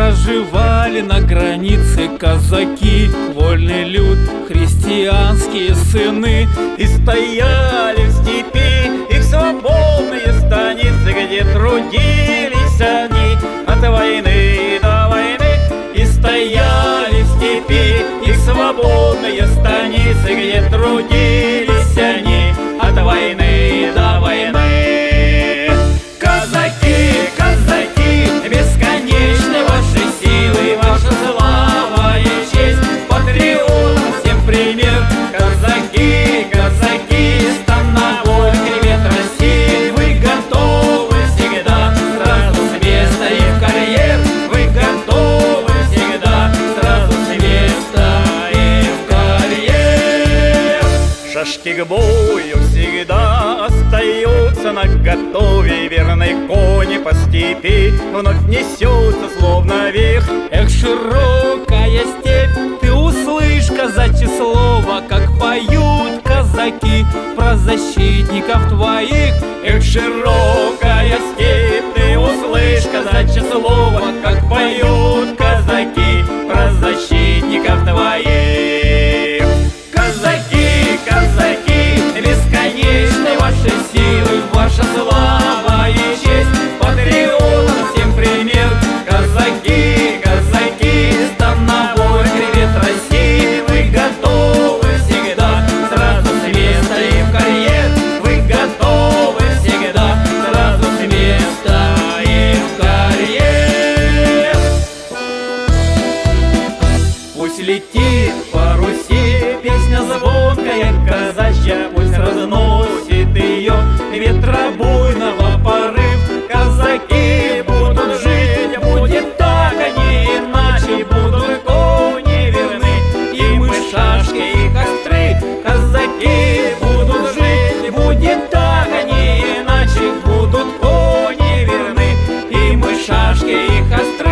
проживали на границе казаки, вольный люд, христианские сыны. И стояли в степи их свободные станицы, где трудились они от войны до войны. И стояли в степи их свободные станицы, где трудились они от войны до войны. Казаки, казаки, бесконечны ваши силы, ваша слава и честь, патриотам всем пример. Казаки, казаки, становой хребет России, вы готовы всегда сразу с места и в карьер. Вы готовы всегда сразу с места и в карьер. Шашки к бою всегда остаются наготове, верные кони по степи вновь несются словно вих. Эх, широкая степь, ты услышь, казачье слово, как поют казаки про защитников твоих. Эх, широкая степь, ты услышь, казачье слово, как поют казаки про защитников твоих. Казаки, казаки, бесконечны ваши силы, ваша слава и честь, патриотам всем пример. Казаки, казаки, становой хребет России, вы готовы всегда сразу с места и в карьер. Вы готовы всегда сразу с места и в карьер. Пусть летит по Руси песня звонкая казачья, пусть разносит ее ветра буйного порыв. Казаки будут жить, будет так, а не иначе, будут кони верны, им и шашки, и костры. Казаки будут жить, будет так, а не иначе, будут кони верны, им и шашки, и костры.